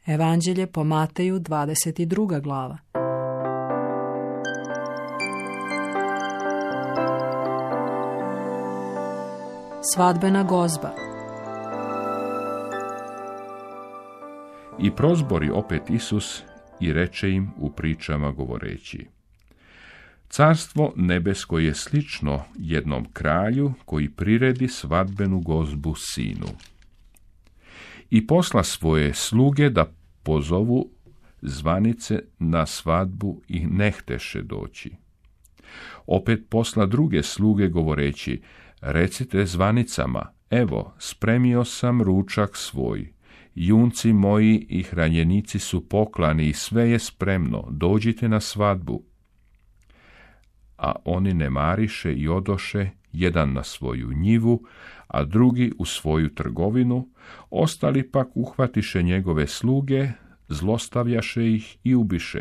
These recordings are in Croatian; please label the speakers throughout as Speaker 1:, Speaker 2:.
Speaker 1: Evanđelje po Mateju, 22. glava. Svadbena gozba.
Speaker 2: I prozbori opet Isus i reče im u pričama govoreći: Carstvo nebesko je slično jednom kralju koji priredi svadbenu gozbu sinu. I posla svoje sluge da pozovu zvanice na svadbu i ne hteše doći. Opet posla druge sluge govoreći: Recite zvanicama, evo, spremio sam ručak svoj, junci moji i hranjenici su poklani i sve je spremno, dođite na svadbu. A oni ne mariše i odoše, jedan na svoju njivu, a drugi u svoju trgovinu, ostali pak uhvatiše njegove sluge, zlostavljaše ih i ubiše.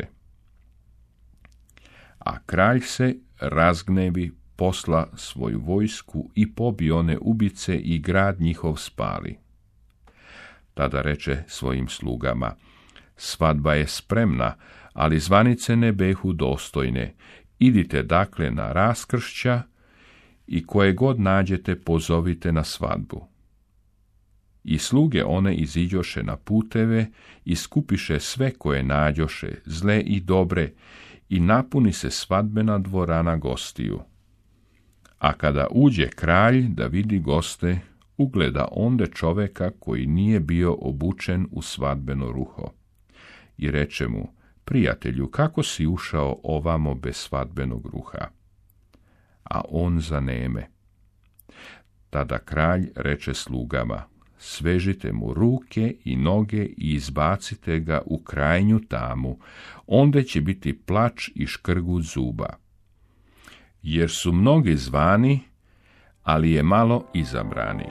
Speaker 2: A kralj se razgnevi, posla svoju vojsku i pobi one ubice i grad njihov spali. Tada reče svojim slugama: Svadba je spremna, ali zvanice ne behu dostojne. Idite dakle na raskršća i koje god nađete pozovite na svadbu. I sluge one iziđoše na puteve i skupiše sve koje nađoše, zle i dobre, i napuni se svadbena dvorana gostiju. A kada uđe kralj da vidi goste, ugleda onde čoveka koji nije bio obučen u svadbeno ruho. I reče mu: Prijatelju, kako si ušao ovamo bez svadbenog ruha? A on zaneme. Tada kralj reče slugama: Svežite mu ruke i noge i izbacite ga u krajnju tamu, onda će biti plač i škrgut zuba. Jer su mnogi zvani, ali je malo izabranih.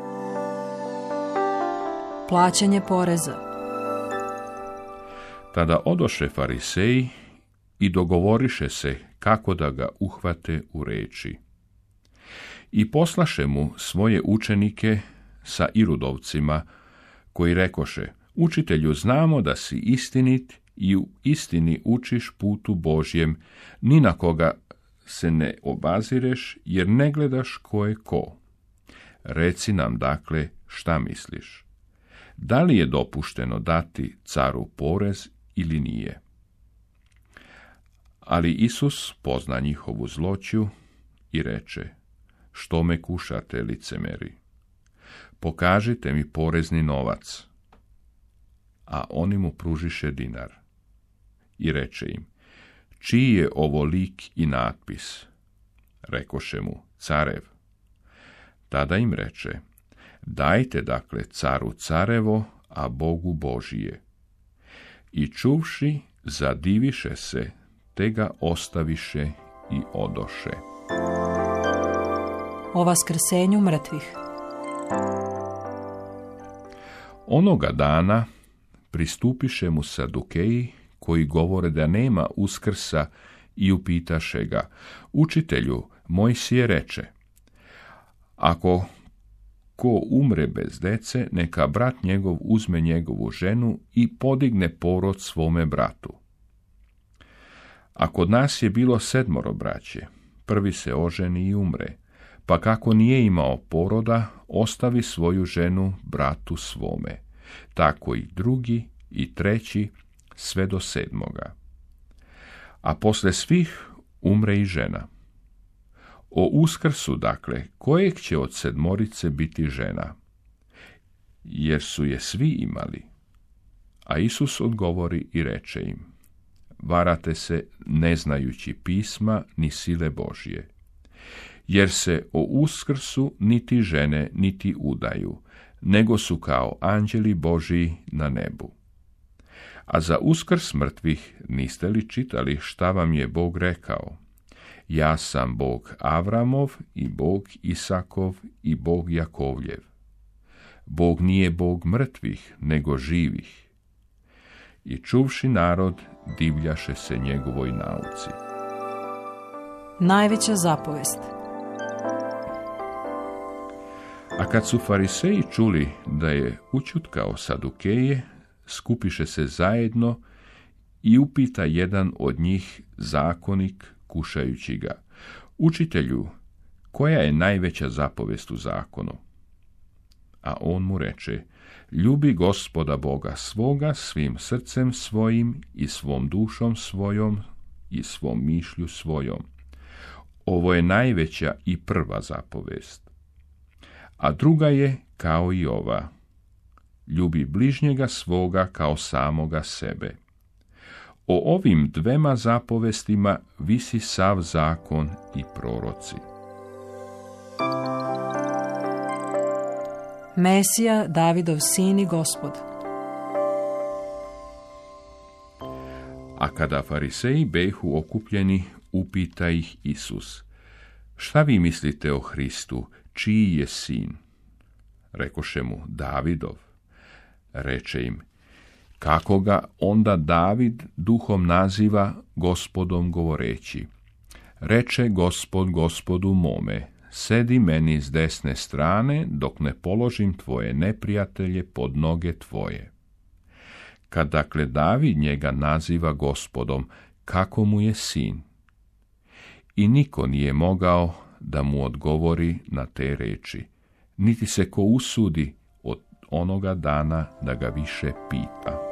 Speaker 1: Plaćanje poreza.
Speaker 2: Tada odoše fariseji i dogovoriše se kako da ga uhvate u reči. I poslaše mu svoje učenike sa irudovcima, koji rekoše: Učitelju, znamo da si istinit i u istini učiš putu Božjem, ni na koga se ne obazireš, jer ne gledaš ko je ko. Reci nam dakle šta misliš. Da li je dopušteno dati caru porez ili nije? Ali Isus pozna njihovu zloću i reče: Što me kušate, licemeri? Pokažite mi porezni novac. A oni mu pružiše dinar. I reče im: Čiji je ovo lik i natpis? Rekoše mu: Carev. Tada im reče: Dajte dakle caru carevo, a Bogu Božije. I čuvši, zadiviše se, te ga ostaviše i odoše.
Speaker 1: O vaskrsenju mrtvih.
Speaker 2: Onoga dana pristupiše mu Sadukeji, koji govore da nema uskrsa, i upitaše ga: Učitelju, Mojsije reče: Ako ko umre bez dece, neka brat njegov uzme njegovu ženu i podigne porod svome bratu. A kod nas je bilo 7 braće, prvi se oženi i umre, pa kako nije imao poroda, ostavi svoju ženu bratu svome, tako i drugi i treći, sve do 7. A posle svih umre i žena. O uskrsu, dakle, kojeg će od 7 biti žena? Jer su je svi imali. A Isus odgovori i reče im: Varate se, ne znajući pisma ni sile Božje. Jer se o uskrsu niti žene niti udaju, nego su kao anđeli Božji na nebu. A za uskrs mrtvih niste li čitali šta vam je Bog rekao? Ja sam Bog Avramov i Bog Isakov i Bog Jakovljev. Bog nije Bog mrtvih, nego živih. I čuvši narod, divljaše se njegovoj nauci.
Speaker 1: Najveća zapovest.
Speaker 2: A kad su fariseji čuli da je ućutkao Sadukeje, skupiše se zajedno i upita jedan od njih, zakonik, kušajući ga: Učitelju, koja je najveća zapovest u zakonu? A on mu reče: Ljubi Gospoda Boga svoga svim srcem svojim i svom dušom svojom i svom mišlju svojom. Ovo je najveća i prva zapovest. A druga je kao i ova: ljubi bližnjega svoga kao samoga sebe. O ovim dvema zapovestima visi sav zakon i proroci.
Speaker 1: Mesija, Davidov sin i Gospod.
Speaker 2: A kada fariseji behu okupljeni, upita ih Isus: Šta vi mislite o Hristu, čiji je sin? Rekoše mu: Davidov. Reče im: Kako ga onda David duhom naziva Gospodom govoreći: Reče Gospod Gospodu mome: Sedi meni s desne strane, dok ne položim tvoje neprijatelje pod noge tvoje. Kad dakle David njega naziva Gospodom, kako mu je sin? I niko nije mogao da mu odgovori na te reči, niti se ko usudi od onoga dana da ga više pita.